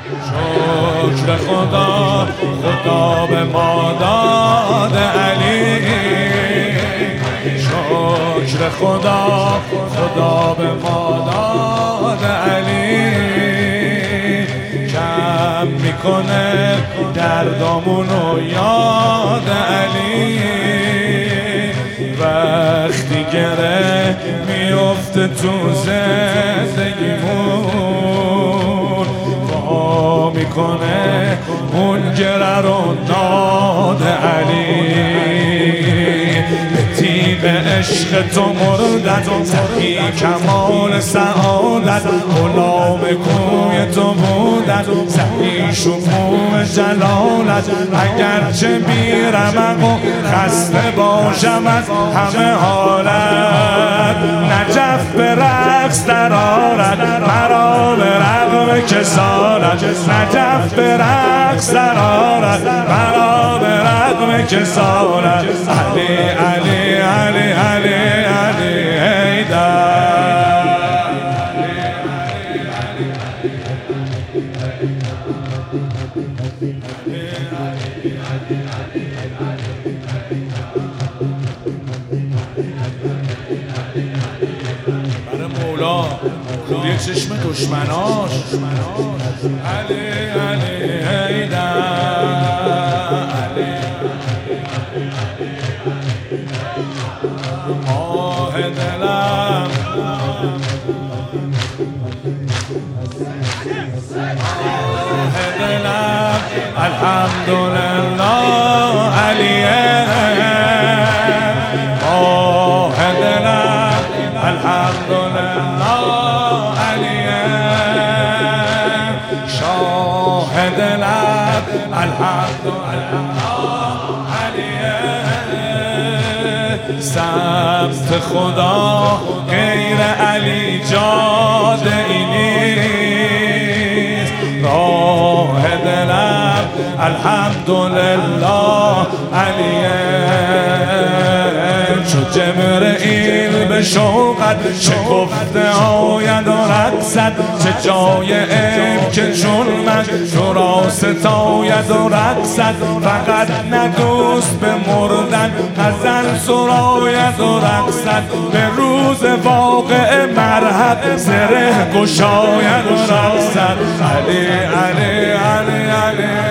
شکر خدا خدا به ما داد علی، شکر خدا خدا به ما داد علی، کم میکنه دردامونو یاد علی، وقتی گره میفته تو زندگیمون وا میکنه اون گره رو ناد علی، به تیغ عشق تو مردن سخی کمال سعادت، غلام کوی تو بودن سخی شکوه جلالت، اگرچه بیرمق و خسته باشم از همه حالت، نجف به رقص در آرد مرا به رغم کسالت، نجف به رقص در آرد مرا به رغم کسالت، علی علی علی علی علی حیدر. برای مولا کوری چشم دشمناش، علی علی حیدر، آه دلم آه دلم الحمدلله علیه، آه دلم الحمدلله علیه، شاه دلم الحمدلله علیه، سمت خدا غیر علی جاده ای نیست، راه دلم الحمدلله علیه، چو جبرئیل به شوقت شکفته آید و رقصد، چه جای عیب که چون من تو را ستاید و رقصد، فقط ندوست به مردن غزل سراید و رقصد، به روز واقع مرحب زره گشاید و رقصد، علی علی علی علی